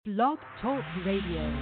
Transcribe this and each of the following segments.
Blog Talk Radio.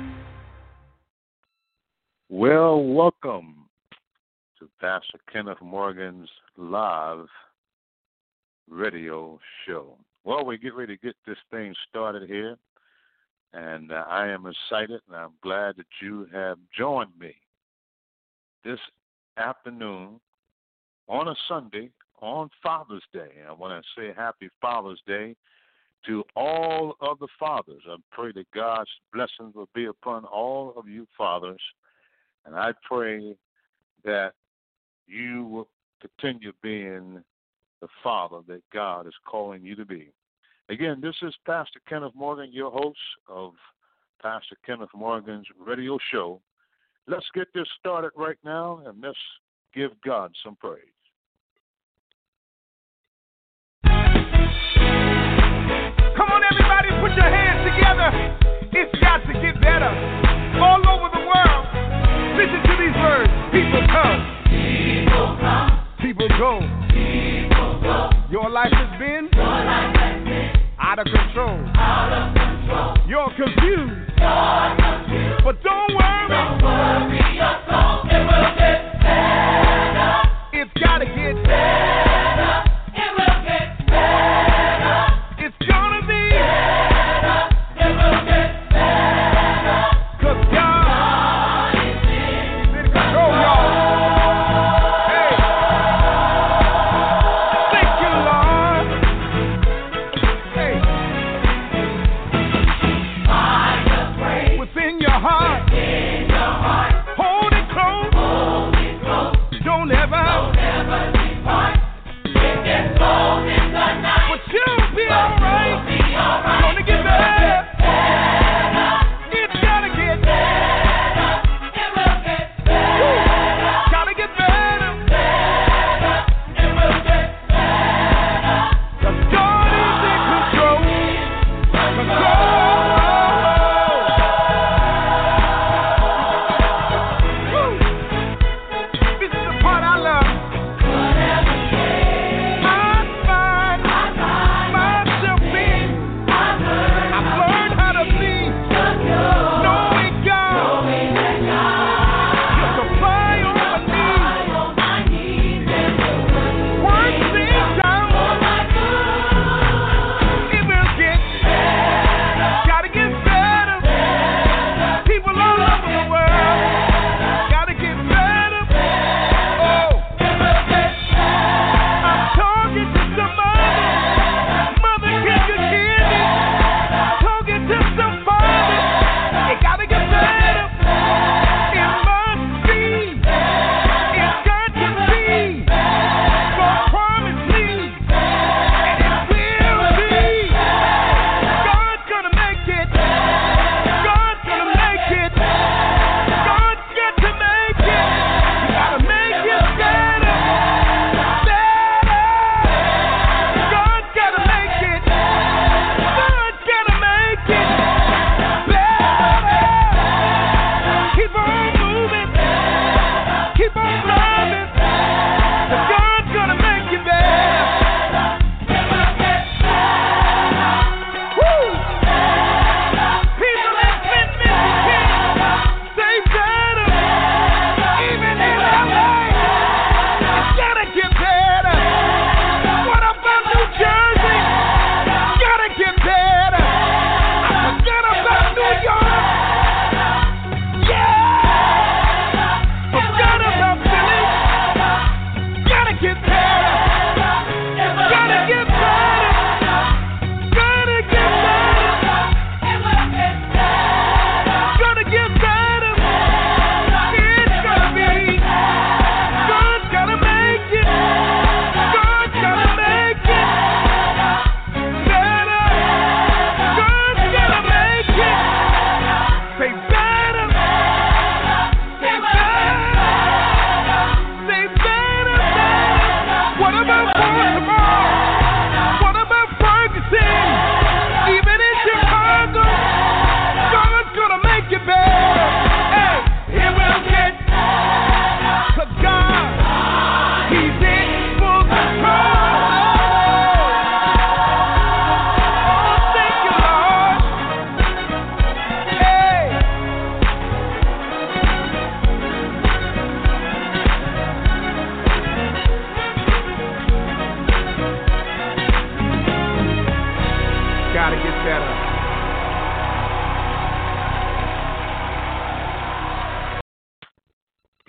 Well, welcome to Pastor Kenneth Morgan's live radio show. Well, we get ready to get this thing started here, and I am excited, and I'm glad that you have joined me this afternoon on a Sunday on Father's Day. I want to say happy Father's Day to all of the fathers. I pray that God's blessings will be upon all of you fathers, and I pray that you will continue being the father that God is calling you to be. Again, this is Pastor Kenneth Morgan, your host of Pastor Kenneth Morgan's radio show. Let's get this started right now, and let's give God some praise. Come on, everybody, put your hands together. It's got to get better. All over the world, listen to these words. People come. People come. People go. People go. Your life has been out of control. Out of control. You're confused. But don't worry. Don't worry your soul. It will get better. It's got to get better. It will get better. It's gonna be better. It will get better. 'Cause God is in control, y'all. Hey. Thank you, Lord. Hey. By the grace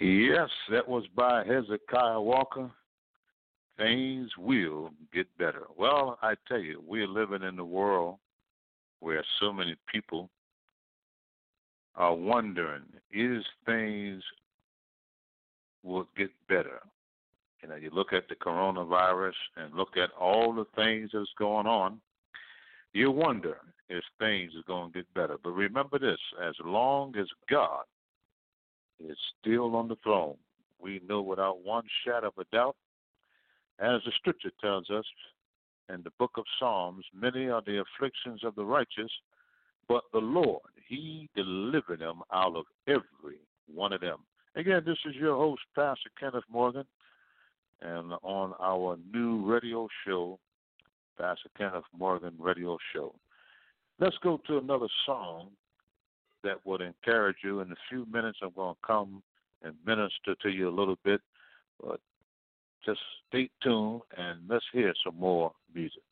Yes, that was by Hezekiah Walker. Things will get better. Well, I tell you, we're living in a world where so many people are wondering, is things will get better? You know, you look at the coronavirus and look at all the things that's going on, you wonder if things are going to get better. But remember this, as long as God is still on the throne, we know without one shadow of a doubt, as the scripture tells us in the book of Psalms, many are the afflictions of the righteous, but the Lord, he delivered them out of every one of them. Again, this is your host, Pastor Kenneth Morgan, and on our new radio show, Pastor Kenneth Morgan Radio Show. Let's go to another song that would encourage you. In a few minutes, I'm going to come and minister to you a little bit, but just stay tuned and let's hear some more music.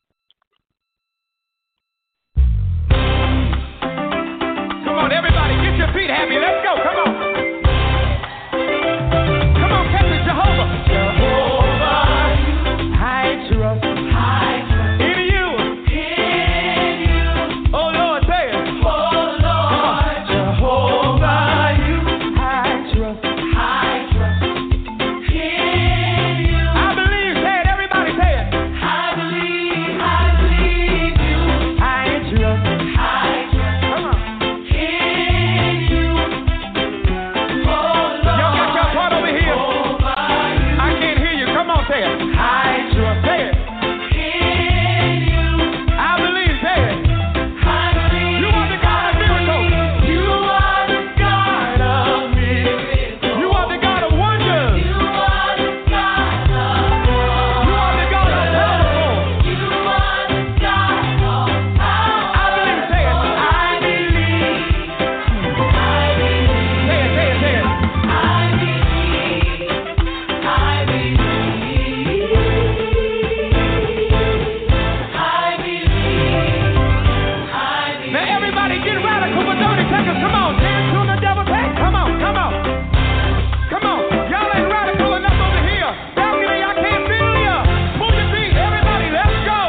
Come on, everybody, get your feet happy. Let's go. Come on. Come on, Captain Jehovah. Jehovah, I trust. In you. Oh, Lord, say it. Oh, Lord. Jehovah, you. I trust. In you. I believe. Say it. Everybody say it. I believe you. I trust. Come on. In you. Oh, Lord. Y'all got your part over here. I can't hear you. Come on, say it. I trust. Say it. I believe. Say it. You are the God of miracles. You are the God of miracles. You are the God of wonders. You are the God of wonders. You are the God of powerful. You are the God of power. I believe. Say it. I believe. Say it. Say it. Say it. Now everybody get radical for 30 seconds. Come on, dance on the devil's head. Come on, come on. Come on. Y'all ain't radical enough over here. Balcony, I can't feel ya. Move your feet. Everybody, let's go.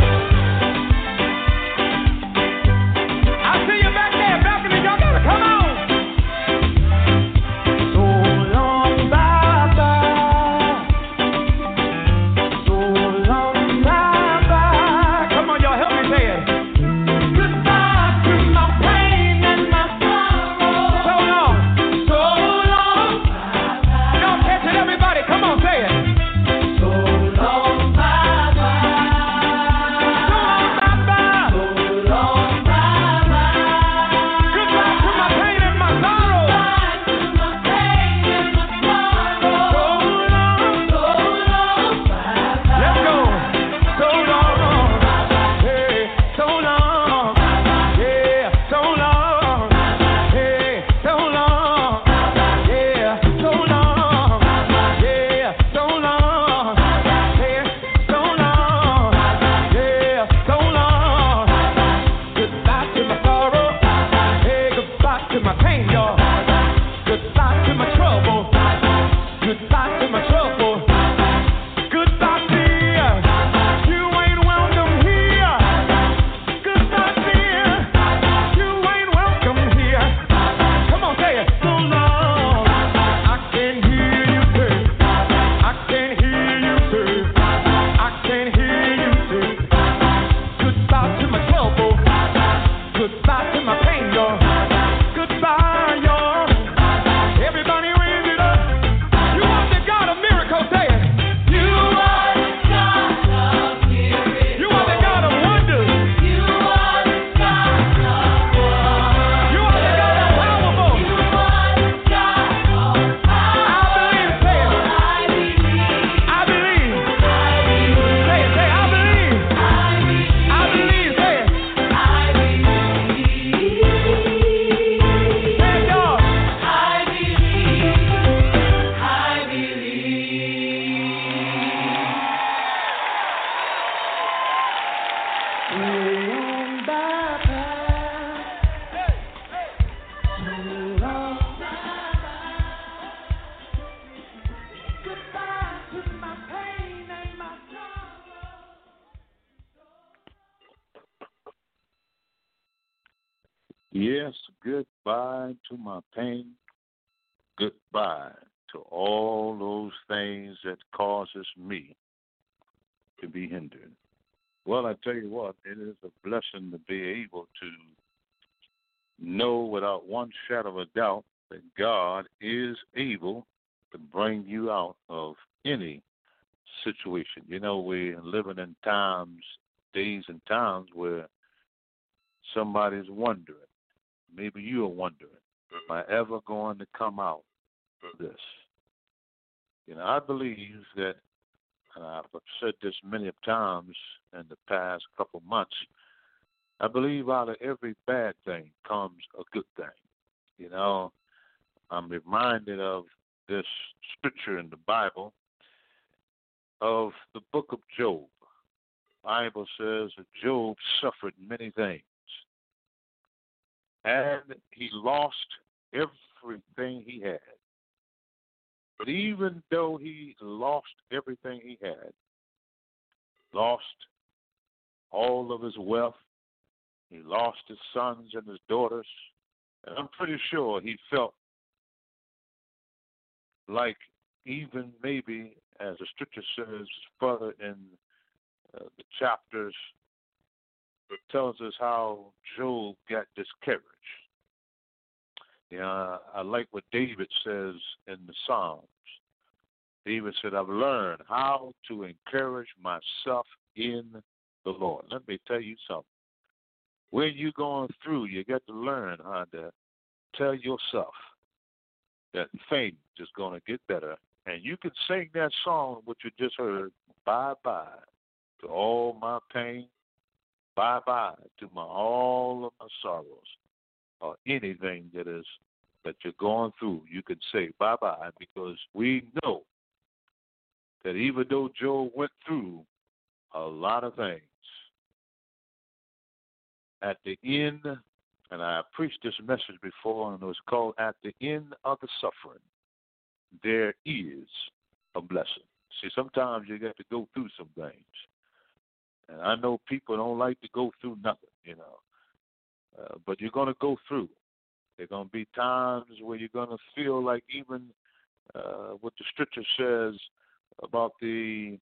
I see you back there. Balcony, y'all gotta come on. So long, Baba. So long, Baba. Come on, y'all, help me say it. Goodbye to my pain and my sorrow. So long, y'all catch it, everybody. Come on, say it. So long, Baba. So long, Baba. Goodbye to my pain and my sorrow. Let's go. So long. Hey, so long. Yeah, so long. Hey, so long. Yeah, so long. Yeah, so long. Hey, so long. Yeah, so long. Goodbye to my sorrow. Hey, goodbye to my pain, y'all. Goodbye to my trouble. Goodbye to my trouble. Goodbye, dear. You ain't welcome here. Goodbye, dear. You ain't welcome here. Come on, say it. So long. I can hear you say. I can hear you say. I can hear you say. Goodbye to my trouble. Goodbye to my pain, y'all. Goodbye, y'all. Everybody raise it up. You are the God of miracles, say it. You are the God of miracles. You are the God of wonders. You are the God of wonders. You are the God of powerful. You are the God of power. I believe, say it. I believe. Say it, say I believe. I believe, say it. Yes, goodbye to my pain. Goodbye to all those things that causes me to be hindered. Well, I tell you what, it is a blessing to be able to know without one shadow of a doubt that God is able to bring you out of any situation. You know, we're living in times, days and times where somebody's wondering. Maybe you're wondering, am I ever going to come out of this? You know, I believe that, and I've said this many times in the past couple months, I believe out of every bad thing comes a good thing. You know, I'm reminded of this scripture in the Bible of the book of Job. The Bible says that Job suffered many things, and he lost everything he had. But even though he lost everything he had, lost all of his wealth, he lost his sons and his daughters, and I'm pretty sure he felt like even maybe, as the scripture says further in the chapters, it tells us how Job got discouraged. You know, I like what David says in the Psalms. David said, I've learned how to encourage myself in the Lord. Let me tell you something. When you're going through, you got to learn how to tell yourself that things is going to get better. And you can sing that song, what you just heard, bye-bye to all my pain, bye-bye to all of my sorrows, or anything that you're going through. You can say bye-bye, because we know that even though Job went through a lot of things, at the end, and I preached this message before, and it was called At the End of the Suffering, there is a blessing. See, sometimes you got to go through some things. And I know people don't like to go through nothing, you know. But you're going to go through. There are going to be times where you're going to feel like even what the scripture says about the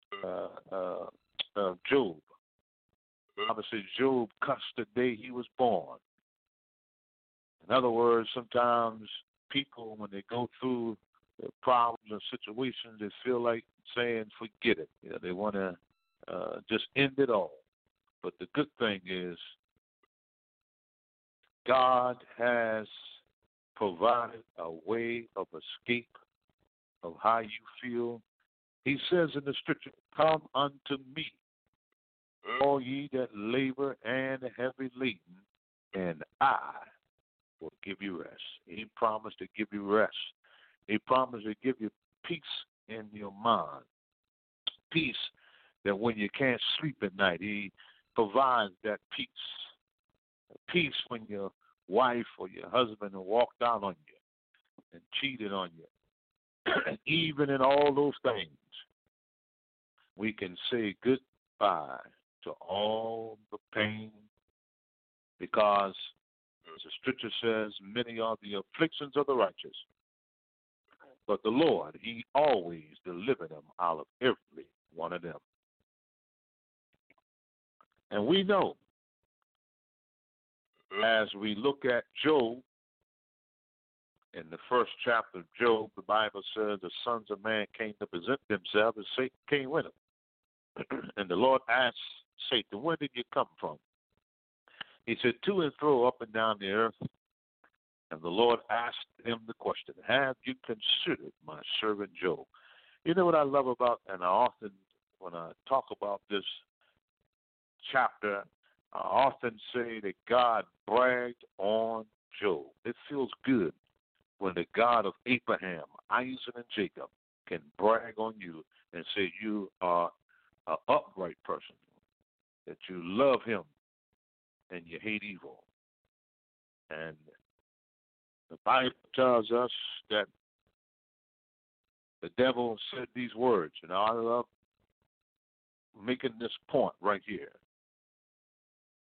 Job. Obviously, Job cussed the day he was born. In other words, sometimes people, when they go through their problems and situations, they feel like saying, forget it. You know, they want to just end it all. But the good thing is God has provided a way of escape of how you feel. He says in the scripture, come unto me, all ye that labor and heavy laden, and I will give you rest. He promised to give you rest. He promised to give you peace in your mind. Peace that when you can't sleep at night, he provides that peace. Peace when your wife or your husband walked out on you and cheated on you. Even in all those things, we can say goodbye to all the pain, because, as the scripture says, many are the afflictions of the righteous, but the Lord, he always delivered them out of every one of them. And we know, as we look at Job, in the first chapter of Job, the Bible says the sons of man came to present themselves, and Satan came with them. And the Lord asked Satan, where did you come from? He said, to and fro, up and down the earth. And the Lord asked him the question, have you considered my servant Job? You know what I love about, and I often, when I talk about this chapter, I often say that God bragged on Job. It feels good when the God of Abraham, Isaac, and Jacob can brag on you and say you are an upright person, that you love him and you hate evil. And the Bible tells us that the devil said these words, and I love making this point right here.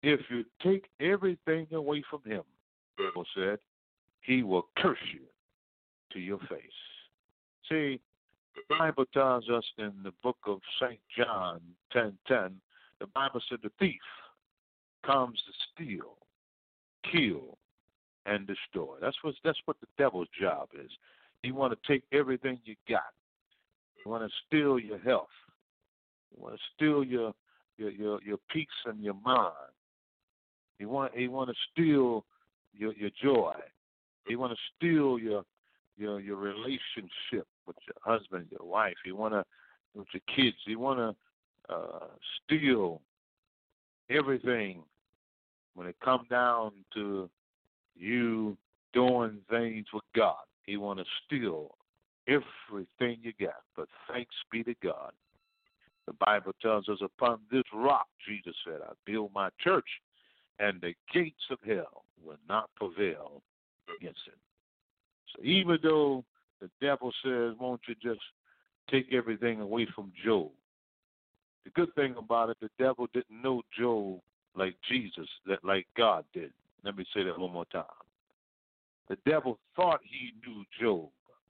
if you take everything away from him, the Bible said, he will curse you to your face. See, the Bible tells us in the book of St. John 10:10, the Bible said the thief comes to steal, kill, and destroy. That's what the devil's job is. He want to take everything you got. He want to steal your health. He want to steal your peace and your mind. He want to steal your joy. He want to steal your relationship with your husband, your wife. He want to with your kids. He want to steal everything when it comes down to you doing things with God. He want to steal everything you got. But thanks be to God. The Bible tells us, upon this rock, Jesus said, I build my church, and the gates of hell will not prevail against it. So even though the devil says, won't you just take everything away from Job? The good thing about it, the devil didn't know Job like Jesus, like God did. Let me say that one more time. The devil thought he knew Job,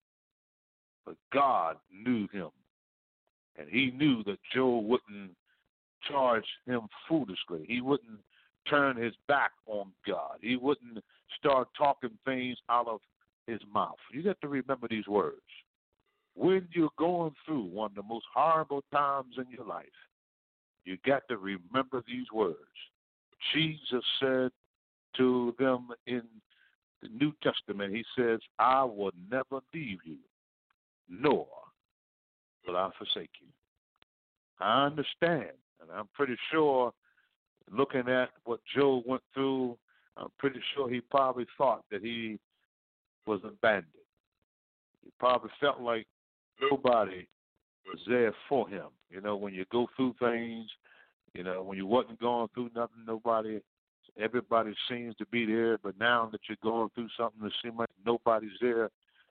but God knew him. And he knew that Job wouldn't charge him foolishly. He wouldn't turn his back on God. He wouldn't start talking things out of his mouth. You got to remember these words. When you're going through one of the most horrible times in your life, you got to remember these words. Jesus said to them in the New Testament, he says, I will never leave you, nor will I forsake you. I understand, and I'm pretty sure, looking at what Job went through, I'm pretty sure he probably thought that he was abandoned. He probably felt like nobody was there for him. You know, when you go through things, you know, when you wasn't going through nothing, everybody seems to be there, but now that you're going through something, it seems like nobody's there.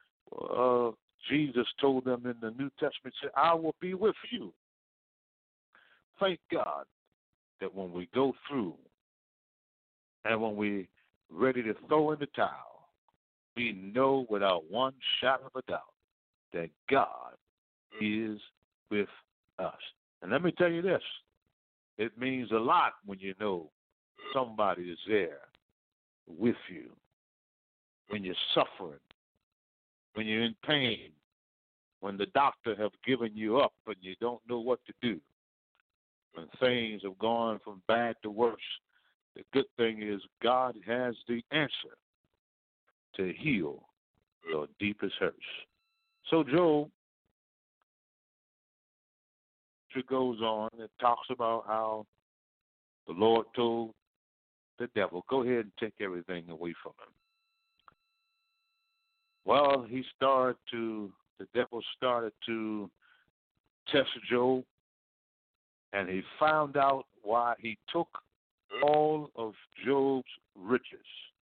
Jesus told them in the New Testament, said, I will be with you. Thank God that when we go through and when we're ready to throw in the towel, we know without one shadow of a doubt that God is with us. And let me tell you this, it means a lot when you know somebody is there with you, when you're suffering, when you're in pain, when the doctor have given you up and you don't know what to do, when things have gone from bad to worse. The good thing is God has the answer to heal your deepest hurts. So Job, it goes on, it talks about how the Lord told the devil, go ahead and take everything away from him. Well, the devil started to test Job, and he found out why he took all of Job's riches.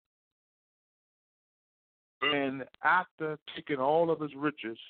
And after taking all of his riches,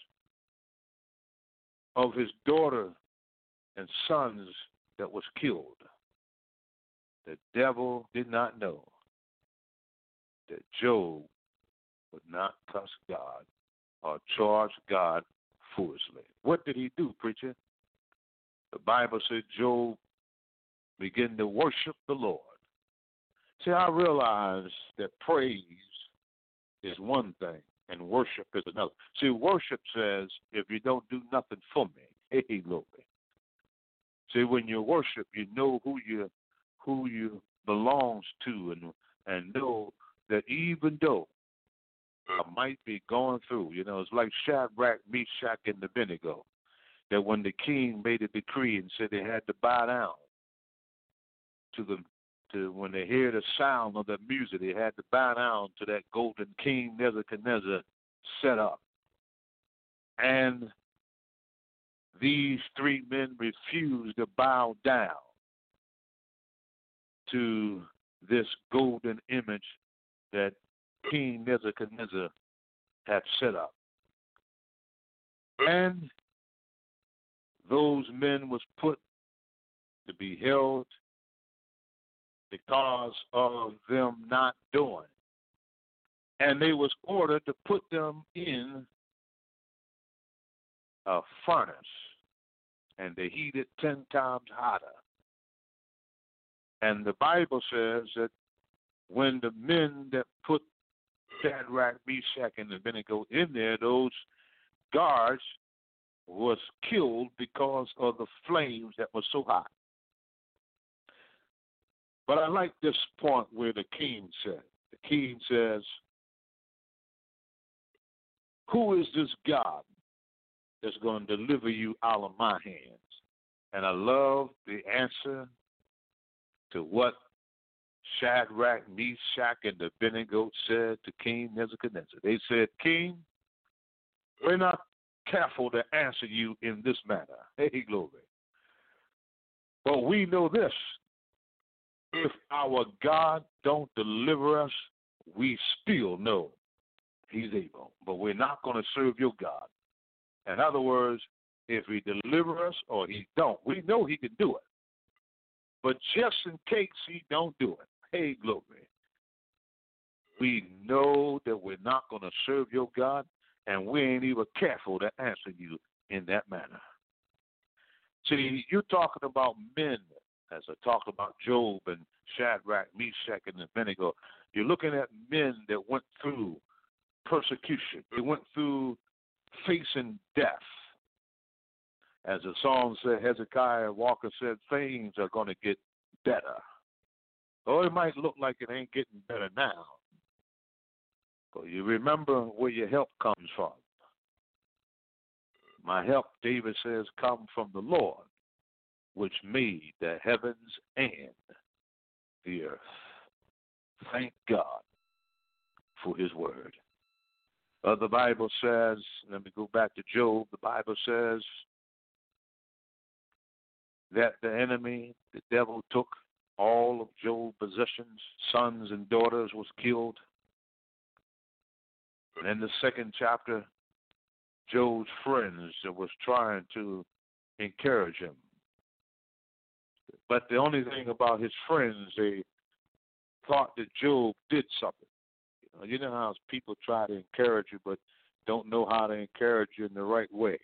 of his daughter and sons that was killed, the devil did not know that Job would not cuss God or charge God foolishly. What did he do, preacher? The Bible said Job began to worship the Lord. See, I realize that praise is one thing and worship is another. See, worship says, if you don't do nothing for me, hey, Lord. See, when you worship, you know who you belongs to, and know that even though I might be going through, you know, it's like Shadrach, Meshach, and Abednego, that when the king made a decree and said they had to bow down to when they hear the sound of the music, they had to bow down to that golden king Nebuchadnezzar set up. And these three men refused to bow down to this golden image that King Nebuchadnezzar had set up. And those men was put to be held because of them not doing. And they was ordered to put them in a furnace, and they heat it 10 times hotter. And the Bible says that when the men that put Shadrach, Meshach, and Abednego in there, those guards was killed because of the flames that were so hot. But I like this point where the king said, the king says, who is this God that's going to deliver you out of my hands? And I love the answer to what Shadrach, Meshach, and Abednego said to King Nebuchadnezzar. They said, King, we're not careful to answer you in this manner. Hey, glory. But we know this. If our God don't deliver us, we still know he's able. But we're not going to serve your God. In other words, if he deliver us or he don't, we know he can do it. But just in case he don't do it, hey, glory, we know that we're not going to serve your God, and we ain't even careful to answer you in that manner. See, you're talking about men, as I talked about Job and Shadrach, Meshach, and Abednego. You're looking at men that went through persecution. They went through facing death. As the song said, Hezekiah Walker said, things are going to get better. Oh, it might look like it ain't getting better now. But you remember where your help comes from. My help, David says, come from the Lord, which made the heavens and the earth. Thank God for his word. The Bible says, let me go back to Job, the Bible says that the enemy, the devil, took all of Job's possessions, sons and daughters was killed. And in the second chapter, Job's friends was trying to encourage him. But the only thing about his friends, they thought that Job did something. You know how people try to encourage you but don't know how to encourage you in the right way.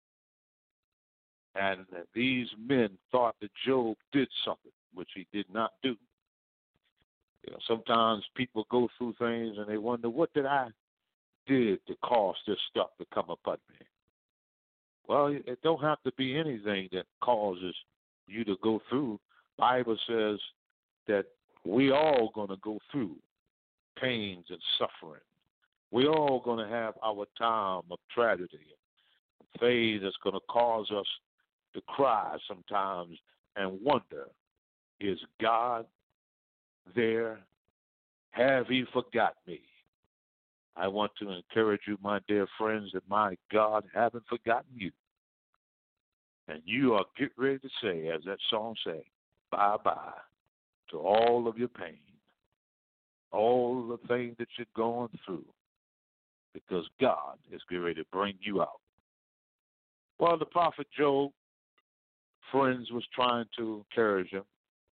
And these men thought that Job did something, which he did not do. Sometimes people go through things and they wonder, what did I do to cause this stuff to come upon me? Well, it don't have to be anything that causes you to go through. Bible says that we all going to go through pains and suffering. We all going to have our time of tragedy, things that's going to cause us to cry sometimes and wonder, is God there? Have he forgot me? I want to encourage you, my dear friends, that my God haven't forgotten you. And you are getting ready to say, as that song says, bye-bye to all of your pain, all the things that you're going through, because God is getting ready to bring you out. Well, the prophet Job, friends was trying to encourage him.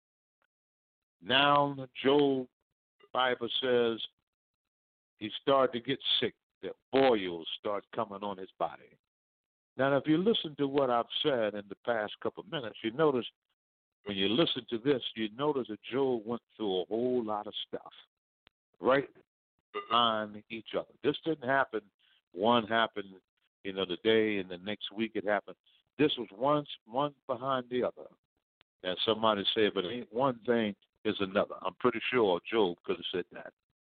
Now, Job, Bible says, he started to get sick. The boils start coming on his body. Now, if you listen to what I've said in the past couple of minutes, you notice, when you listen to this, you notice that Job went through a whole lot of stuff right behind each other. This didn't happen. One happened, the day, and the next week it happened. This was one behind the other. And somebody said, but ain't one thing is another. I'm pretty sure Job could have said that.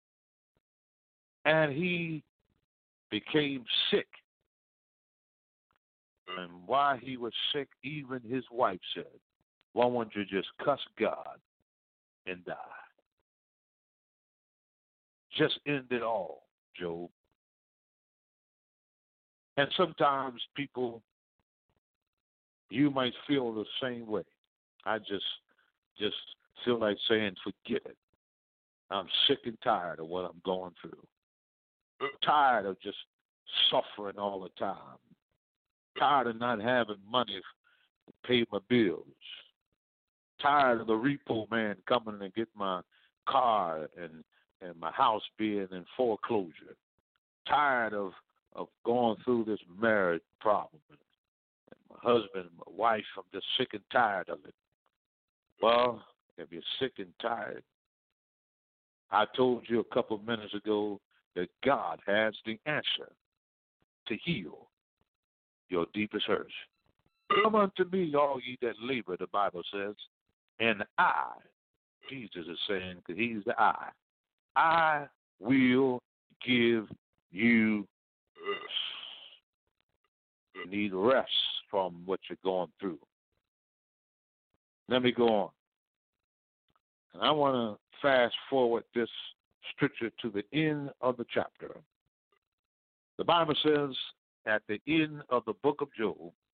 And he became sick. And while he was sick, even his wife said, why won't you just cuss God and die? Just end it all, Job. And sometimes people, you might feel the same way. I just feel like saying, forget it. I'm sick and tired of what I'm going through. I'm tired of just suffering all the time. Tired of not having money to pay my bills. Tired of the repo man coming and get my car and my house being in foreclosure. Tired of going through this marriage problem. And my husband, my wife, I'm just sick and tired of it. Well, if you're sick and tired, I told you a couple of minutes ago that God has the answer to heal your deepest hurts. Come unto me, all ye that labor, the Bible says, and I, Jesus is saying, because he's the I will give you rest. You need rest from what you're going through. Let me go on. And I want to fast forward this scripture to the end of the chapter. The Bible says at the end of the book of Job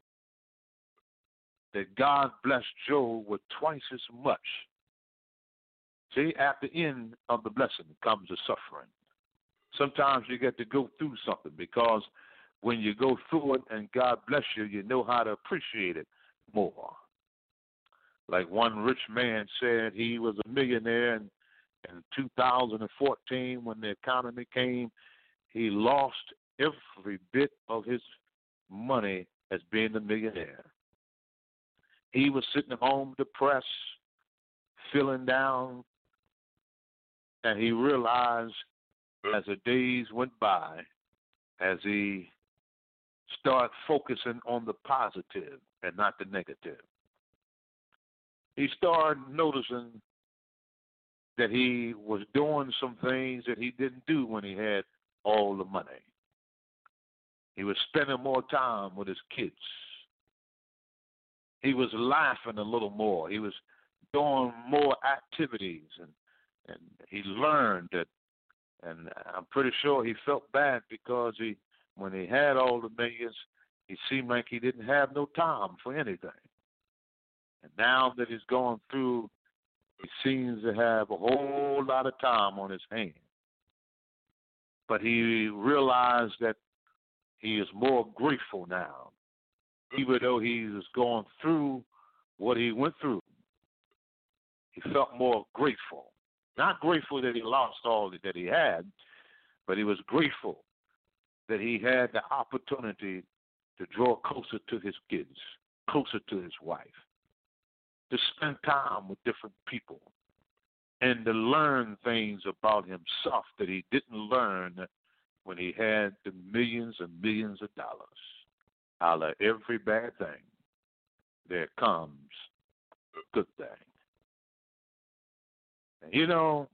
that God blessed Job with twice as much. See, at the end of the blessing comes the suffering. Sometimes you get to go through something because when you go through it and God bless you, you know how to appreciate it more. Like one rich man said, he was a millionaire in 2014 when the economy came. He lost every bit of his money as being a millionaire. He was sitting home depressed, feeling down, and he realized as the days went by, as he started focusing on the positive and not the negative, he started noticing that he was doing some things that he didn't do when he had all the money. He was spending more time with his kids. He was laughing a little more. He was doing more activities, and he learned that, and I'm pretty sure he felt bad because when he had all the millions, he seemed like he didn't have no time for anything. And now that he's going through, he seems to have a whole lot of time on his hands. But he realized that he is more grateful now. Even though he was going through what he went through, he felt more grateful. Not grateful that he lost all that he had, but he was grateful that he had the opportunity to draw closer to his kids, closer to his wife, to spend time with different people, and to learn things about himself that he didn't learn when he had the millions and millions of dollars. Out of every bad thing, there comes a good thing. And you know,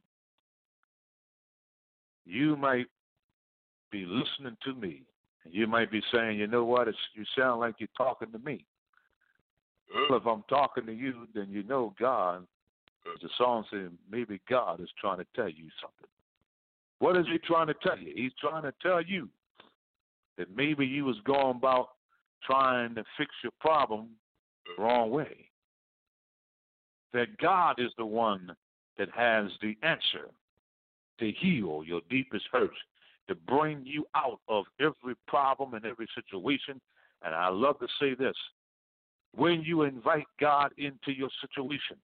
you might be listening to me, and you might be saying, you know what, you sound like you're talking to me. Well, if I'm talking to you, then you know God, as the song says, maybe God is trying to tell you something. What is he trying to tell you? He's trying to tell you that maybe you was going about trying to fix your problem the wrong way. That God is the one that has the answer to heal your deepest hurts, to bring you out of every problem and every situation. And I love to say this, when you invite God into your situation,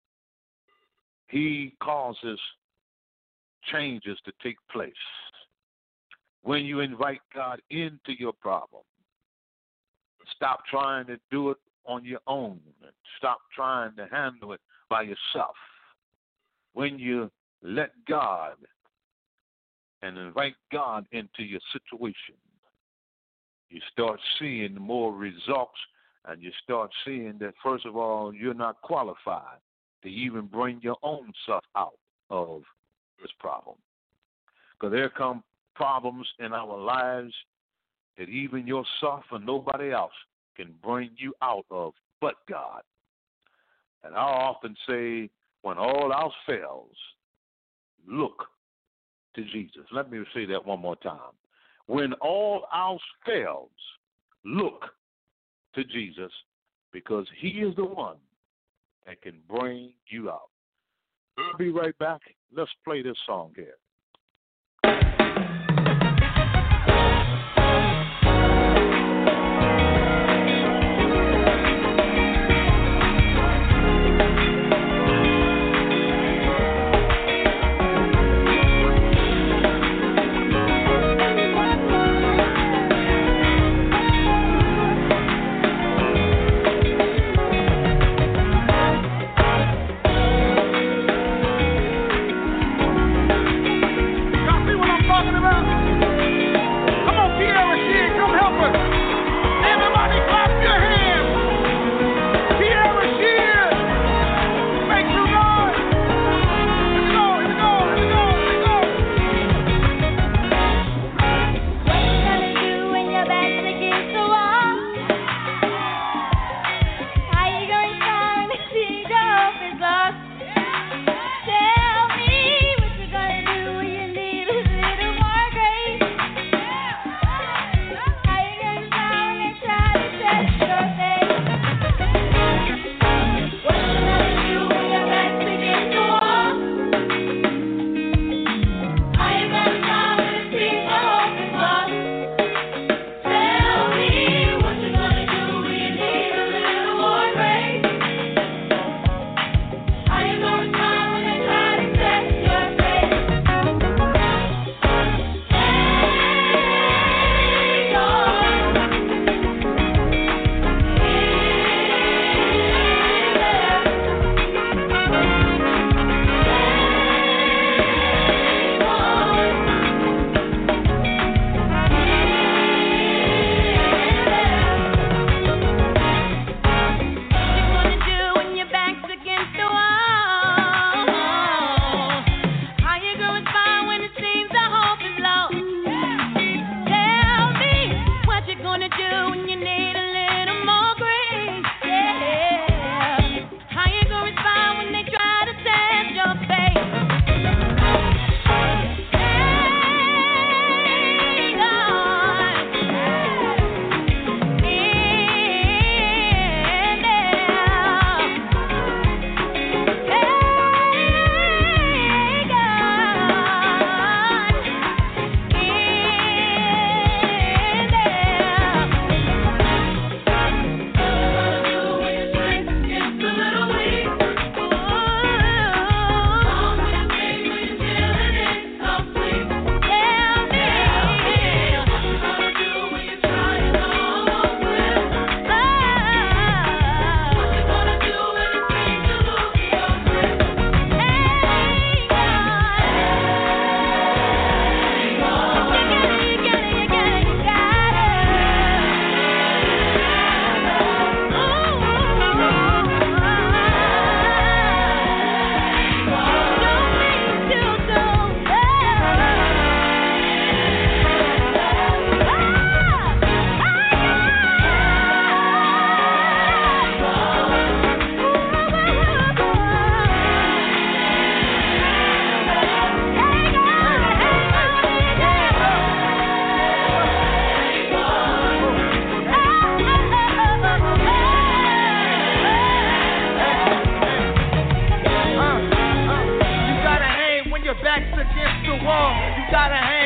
he causes changes to take place. When you invite God into your problem, stop trying to do it on your own. Stop trying to handle it by yourself. When you let God and invite God into your situation, you start seeing more results, and you start seeing that, first of all, you're not qualified to even bring your own self out of this problem. Because there come problems in our lives that even yourself and nobody else can bring you out of but God. And I often say, when all else fails, look to Jesus. Let me say that one more time. When all else fails, look to Jesus, because he is the one that can bring you out. I'll be right back. Let's play this song here.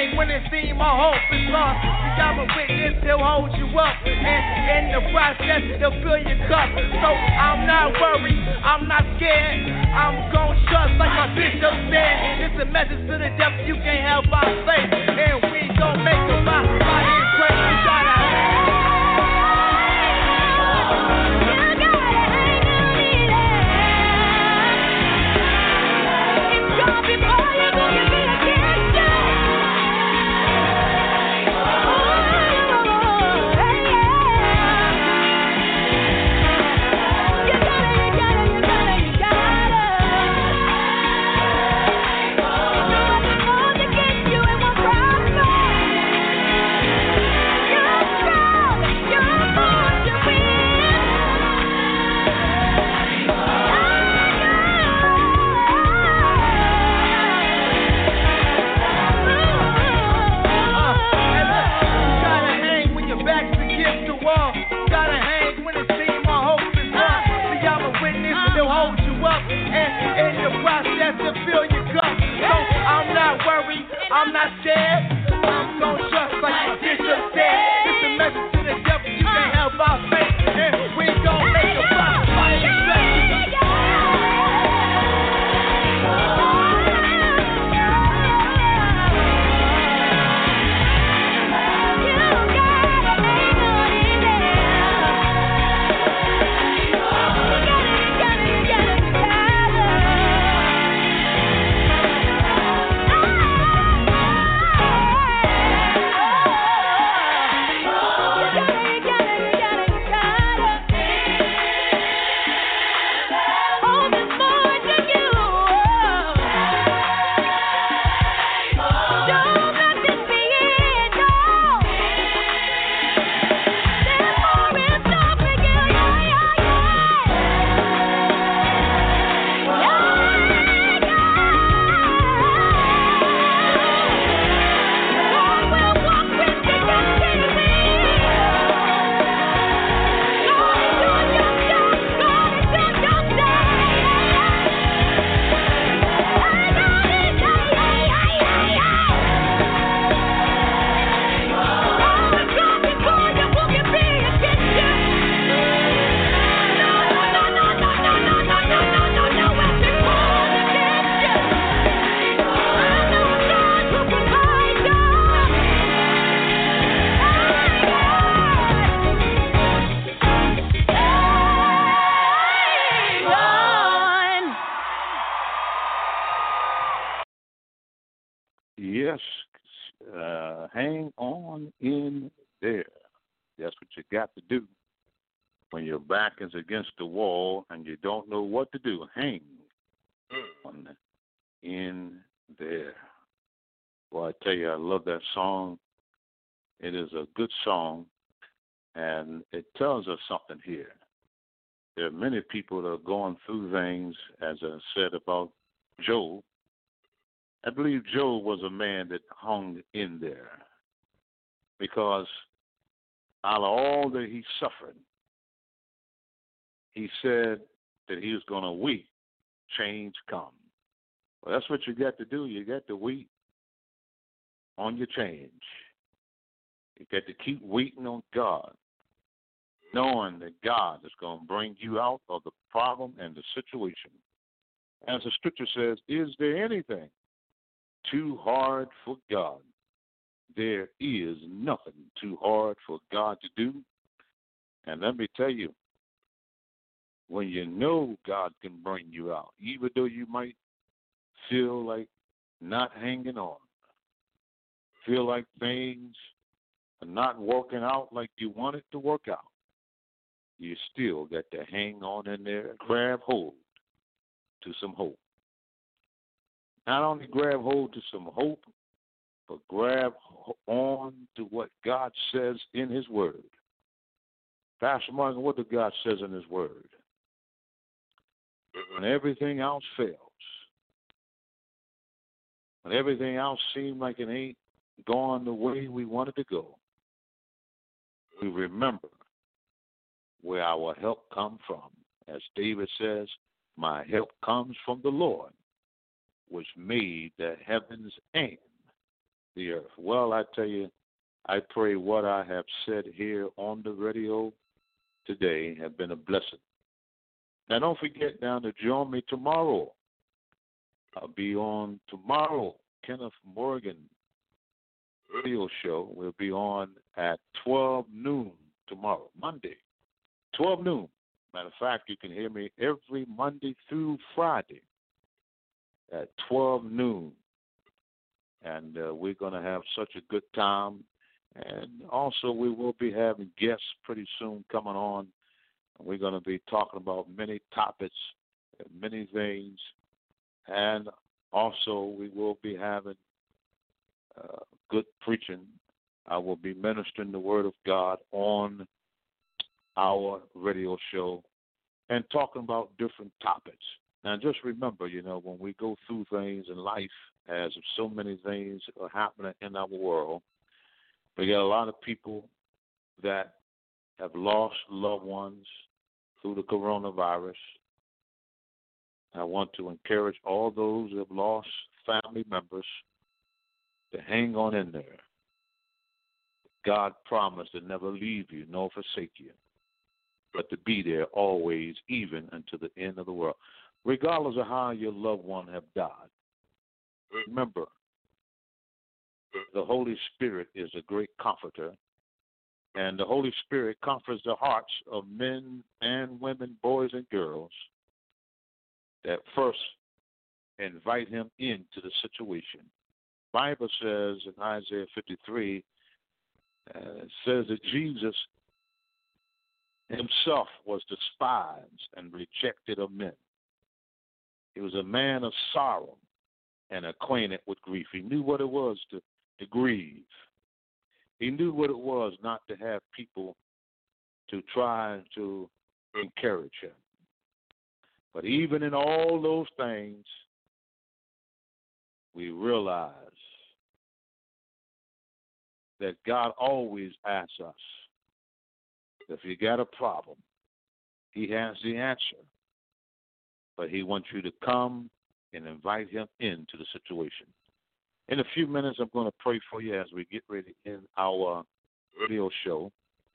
hang when it seems all hope is lost. You got a witness, he'll hold you up. And in the process, he'll fill your cup. So I'm not worried, I'm not scared. I'm gon' trust like my bishop said. It's a message to the devil, you can't help our faith. And we gon' make it by body and praise. We gotta I'm not scared, I'm gon' trust like my bishop said. It's a message to the devil, you can't help our faith. And we gon' make a fight, fight and Yes, hang on in there. That's what you got to do when your back is against the wall and you don't know what to do. Hang on in there. Well, I tell you, I love that song. It is a good song, and it tells us something here. There are many people that are going through things, as I said about Job. I believe Job was a man that hung in there because out of all that he suffered, he said that he was going to wait, change come. Well, that's what you got to do. You got to wait on your change. You got to keep waiting on God, knowing that God is going to bring you out of the problem and the situation. As the scripture says, is there anything too hard for God? There is nothing too hard for God to do. And let me tell you, when you know God can bring you out, even though you might feel like not hanging on, feel like things are not working out like you want it to work out, you still got to hang on in there and grab hold to some hope. Not only grab hold to some hope, but grab on to what God says in his word. Pastor Martin, what does God says in his word? When everything else fails, when everything else seems like it ain't going the way we want it to go, we remember where our help comes from. As David says, my help comes from the Lord, which made the heavens and the earth. Well, I tell you, I pray what I have said here on the radio today have been a blessing. Now, don't forget now to join me tomorrow. I'll be on tomorrow, Kenneth Morgan radio show. We'll be on at 12 noon tomorrow, Monday, 12 noon. Matter of fact, you can hear me every Monday through Friday at 12 noon. And we're going to have such a good time. And also, we will be having guests pretty soon coming on. We're going to be talking about many topics, many things. And also, we will be having good preaching. I will be ministering the Word of God on our radio show and talking about different topics. Now, just remember, when we go through things in life, as so many things are happening in our world, we got a lot of people that have lost loved ones through the coronavirus. I want to encourage all those who have lost family members to hang on in there. God promised to never leave you nor forsake you, but to be there always, even until the end of the world. Regardless of how your loved one have died, remember, the Holy Spirit is a great comforter, and the Holy Spirit comforts the hearts of men and women, boys and girls, that first invite him into the situation. The Bible says in Isaiah 53, it says that Jesus himself was despised and rejected of men. He was a man of sorrow and acquainted with grief. He knew what it was to grieve. He knew what it was not to have people to try to encourage him. But even in all those things, we realize that God always asks us, if you got a problem, he has the answer. But he wants you to come and invite him into the situation. In a few minutes, I'm going to pray for you as we get ready in our radio show.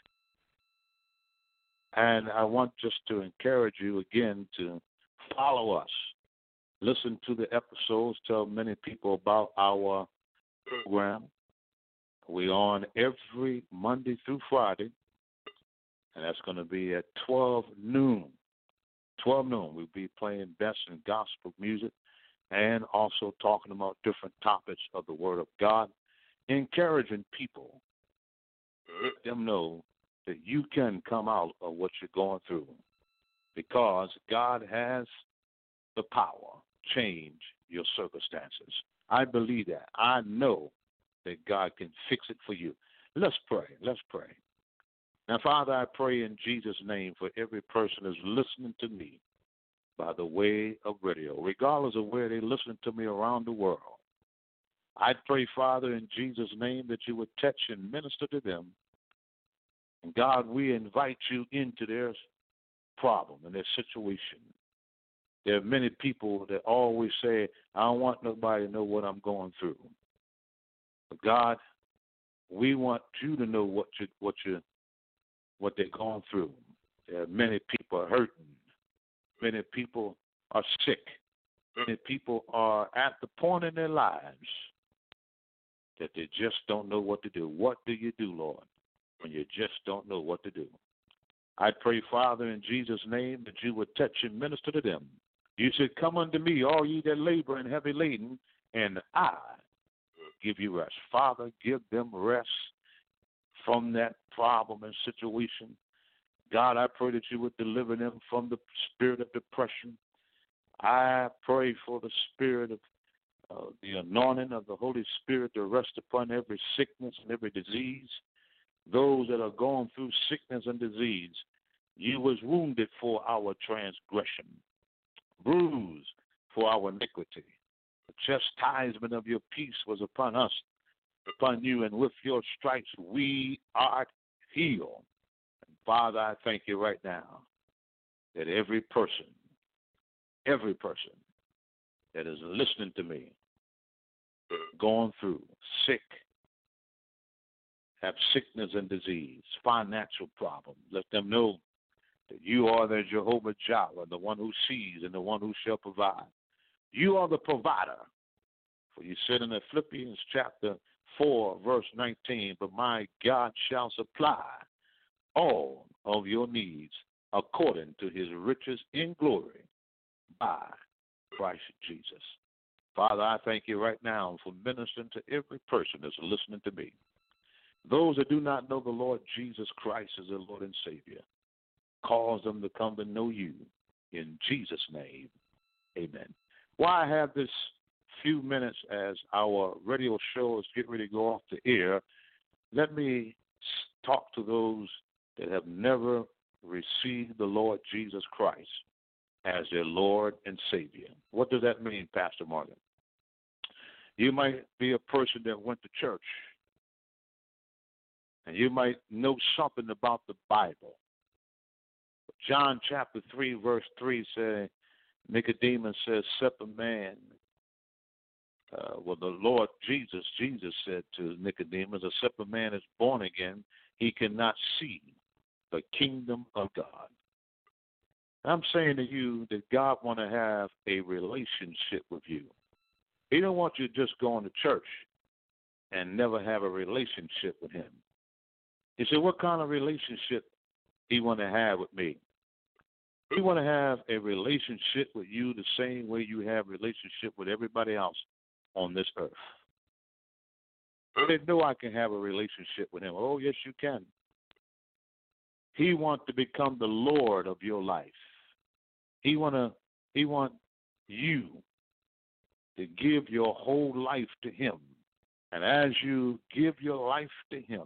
And I want just to encourage you again to follow us. Listen to the episodes. Tell many people about our program. We're on every Monday through Friday, and that's going to be at 12 noon. 12 noon, we'll be playing best in gospel music and also talking about different topics of the Word of God, encouraging people. Let them know that you can come out of what you're going through because God has the power to change your circumstances. I believe that. I know that God can fix it for you. Let's pray. Let's pray. Now, Father, I pray in Jesus' name for every person who's listening to me by the way of radio, regardless of where they're listening to me around the world. I pray, Father, in Jesus' name that you would touch and minister to them. And God, we invite you into their problem and their situation. There are many people that always say, I don't want nobody to know what I'm going through. But God, we want you to know what they're going through. There are many people are hurting. Many people are sick. Many people are at the point in their lives that they just don't know what to do. What do you do, Lord, when you just don't know what to do? I pray, Father, in Jesus' name, that you would touch and minister to them. You said, come unto me, all ye that labor and heavy laden, and I give you rest. Father, give them rest from that problem and situation. God, I pray that you would deliver them from the spirit of depression. I pray for the spirit of the anointing of the Holy Spirit to rest upon every sickness and every disease. Those that are going through sickness and disease, you was wounded for our transgression, bruised for our iniquity. The chastisement of your peace was upon us, upon you, and with your stripes we are healed. And Father, I thank you right now that every person that is listening to me, going through, sick, have sickness and disease, financial problems. Let them know that you are the Jehovah Jireh, the one who sees and the one who shall provide. You are the provider. For you said in the Philippians chapter 4, verse 19, but my God shall supply all of your needs according to his riches in glory by Christ Jesus. Father, I thank you right now for ministering to every person that's listening to me. Those that do not know the Lord Jesus Christ as their Lord and Savior, cause them to come to know you in Jesus' name. Amen. While I have this few minutes as our radio show is getting ready to go off the air, let me talk to those that have never received the Lord Jesus Christ as their Lord and Savior. What does that mean, Pastor Morgan? You might be a person that went to church, and you might know something about the Bible. John chapter 3, verse 3 says, Nicodemus says, except a man, the Lord Jesus said to Nicodemus, except a man is born again, he cannot see the kingdom of God. I'm saying to you that God want to have a relationship with you. He don't want you just going to church and never have a relationship with him. He said, what kind of relationship he want to have with me? He want to have a relationship with you the same way you have a relationship with everybody else on this earth. They know I can have a relationship with him. Oh, yes, you can. He wants to become the Lord of your life. He want you to give your whole life to him. And as you give your life to him,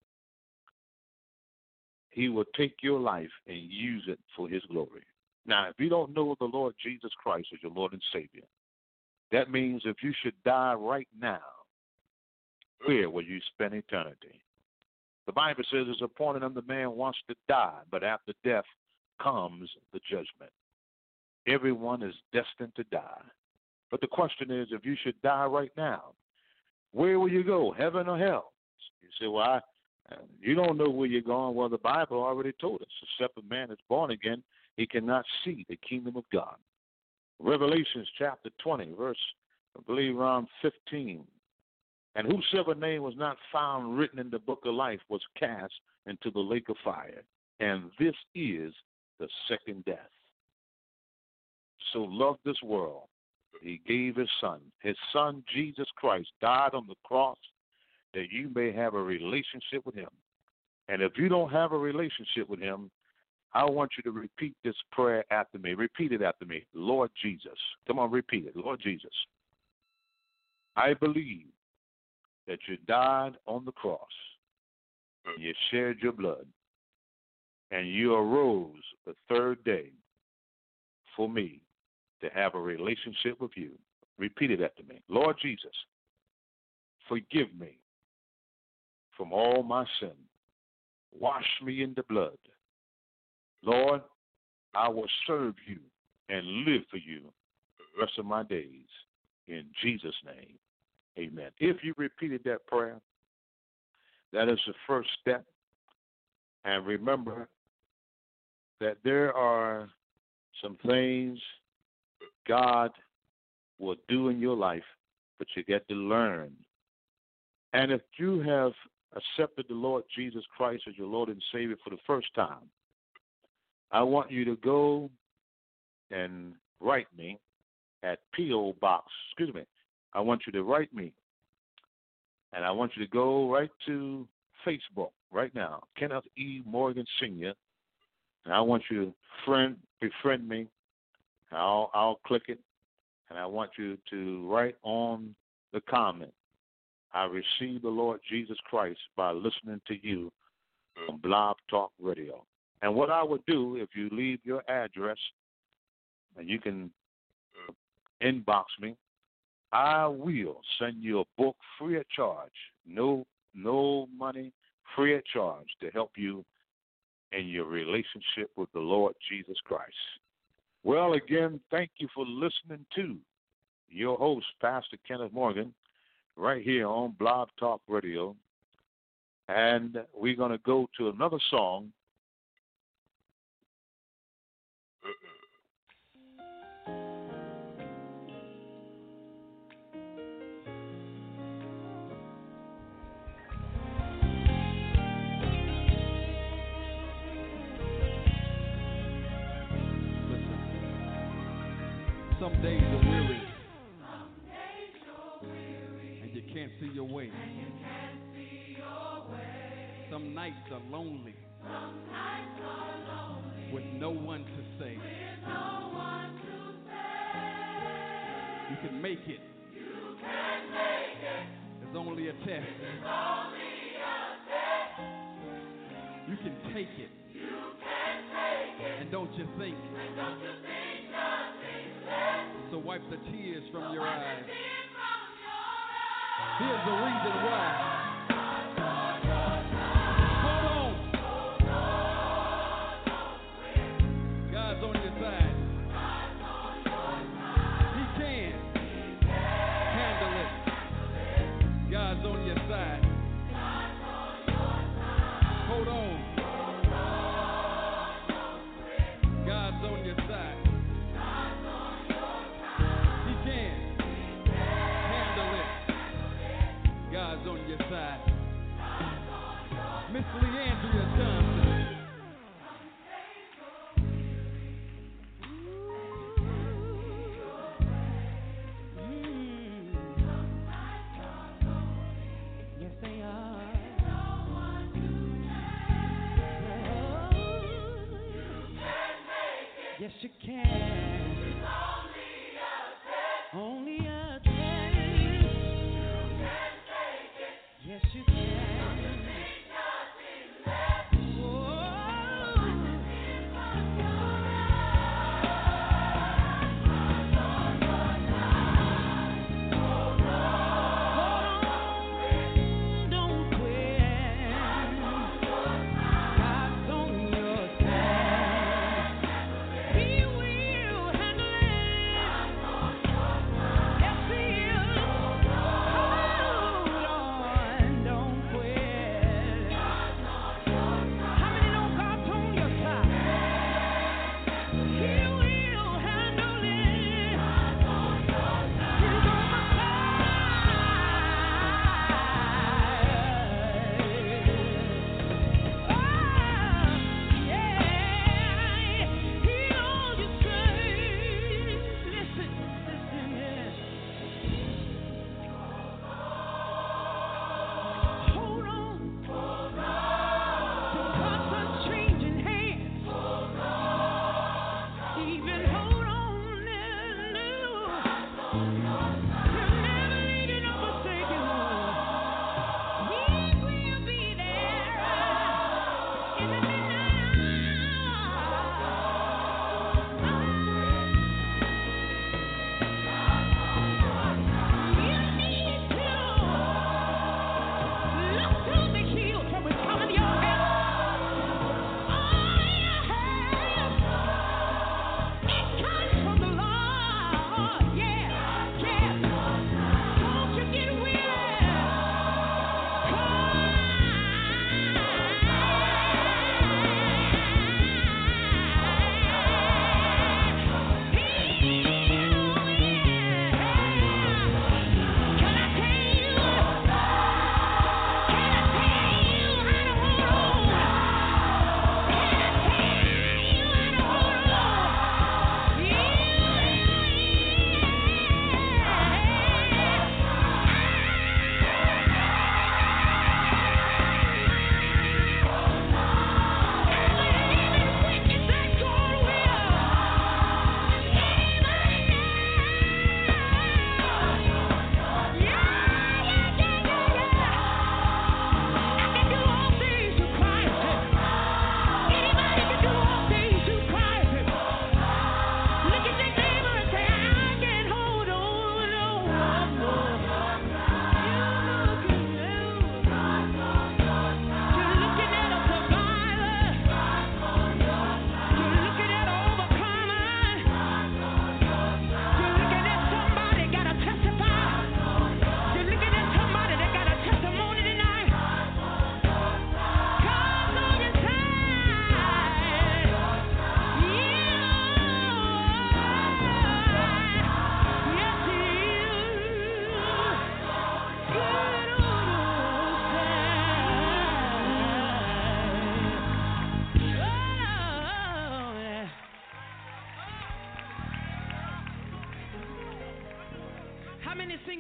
he will take your life and use it for his glory. Now, if you don't know the Lord Jesus Christ as your Lord and Savior, that means if you should die right now, where will you spend eternity? The Bible says it's appointed unto man wants to die, but after death comes the judgment. Everyone is destined to die. But the question is, if you should die right now, where will you go, heaven or hell? You say, well, you don't know where you're going. Well, the Bible already told us, except a man is born again, he cannot see the kingdom of God. Revelations chapter 20, verse, I believe, around 15. And whosoever name was not found written in the book of life was cast into the lake of fire. And this is the second death. So love this world. He gave his son. His son, Jesus Christ, died on the cross that you may have a relationship with him. And if you don't have a relationship with him, I want you to repeat this prayer after me. Repeat it after me. Lord Jesus. Come on, repeat it. Lord Jesus, I believe that you died on the cross, and you shed your blood, and you arose the third day for me to have a relationship with you. Repeat it after me. Lord Jesus, forgive me from all my sin. Wash me in the blood. Lord, I will serve you and live for you the rest of my days. In Jesus' name, amen. If you repeated that prayer, that is the first step. And remember that there are some things God will do in your life, but you get to learn. And if you have accepted the Lord Jesus Christ as your Lord and Savior for the first time, I want you to go and write me at P.O. Box. I want you to write me. And I want you to go right to Facebook right now, Kenneth E. Morgan Sr. And I want you to befriend me. I'll click it. And I want you to write on the comment, I received the Lord Jesus Christ by listening to you on Blog Talk Radio. And what I would do, if you leave your address, and you can inbox me, I will send you a book free of charge. No money, free of charge, to help you in your relationship with the Lord Jesus Christ. Well, again, thank you for listening to your host, Pastor Kenneth Morgan. right here on Blog Talk Radio. And we're going to go to another song. Some days are weary, and you can't see your way. Some nights are lonely, with no one to say. You can make it. It's only a test. You can take it. And don't you think? So wipe the tears from your eyes. Here's the reason why. Hold on. God's on your side. He can handle it. God's on your side. Hold on. God's on your side. God's on your side. Miss Leandria Johnson. Yes, they are. Yes, you can. Only a test. Yes, you can. He will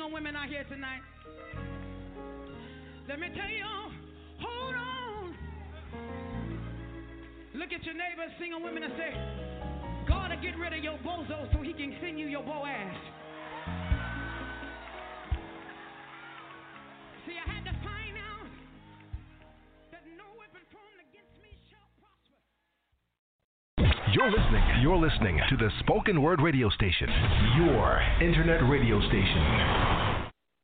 single women out here tonight. Let me tell you, hold on. Look at your neighbor, single women, and say, God will get rid of your bozo so he can send you your Boaz. See, I had to find out that no weapon formed against me shall prosper. You're listening to the Spoken Word Radio Station, your internet radio station.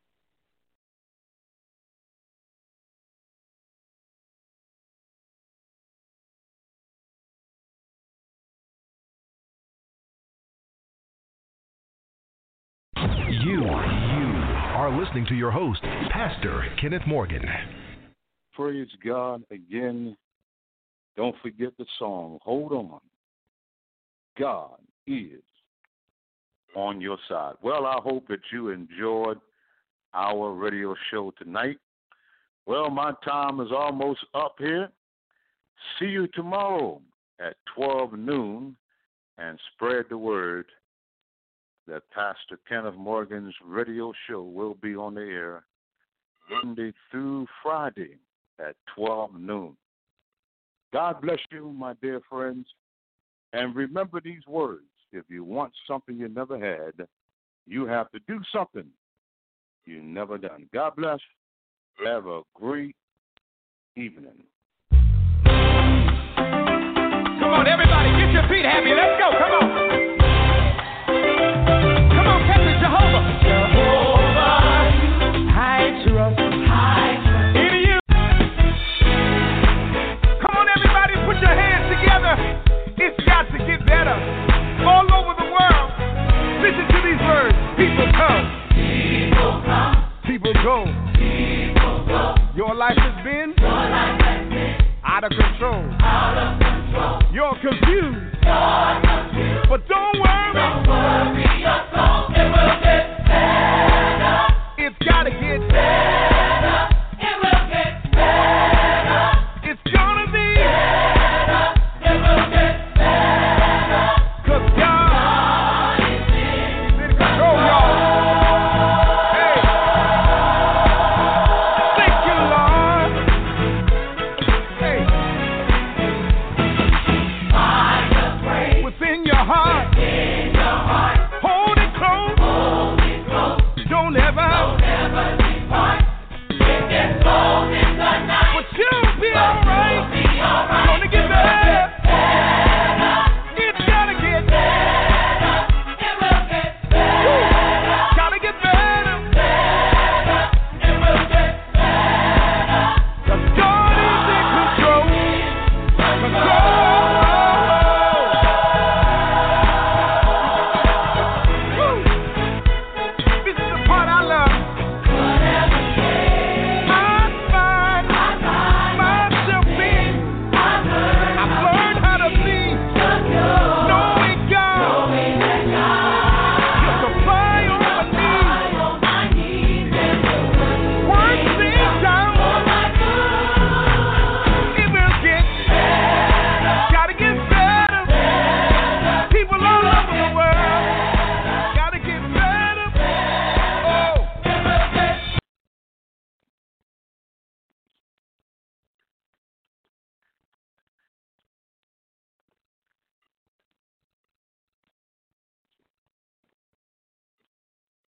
You are listening to your host, Pastor Kenneth Morgan. Praise God again. Don't forget the song, Hold On. God is on your side. Well, I hope that you enjoyed our radio show tonight. Well, my time is almost up here. See you tomorrow at 12 noon and spread the word that Pastor Kenneth Morgan's radio show will be on the air Monday through Friday at 12 noon. God bless you, my dear friends. And remember these words. If you want something you never had, you have to do something you never done. God bless. Have a great evening. Come on, everybody, get your feet happy. Let's go. Come on. Come on, Captain Jehovah. Jehovah, I trust. In you. Come on, everybody, put your hands together. It's got to get better. All over the world. Listen to these words. People come. People go. Your life has been out of control. You're confused.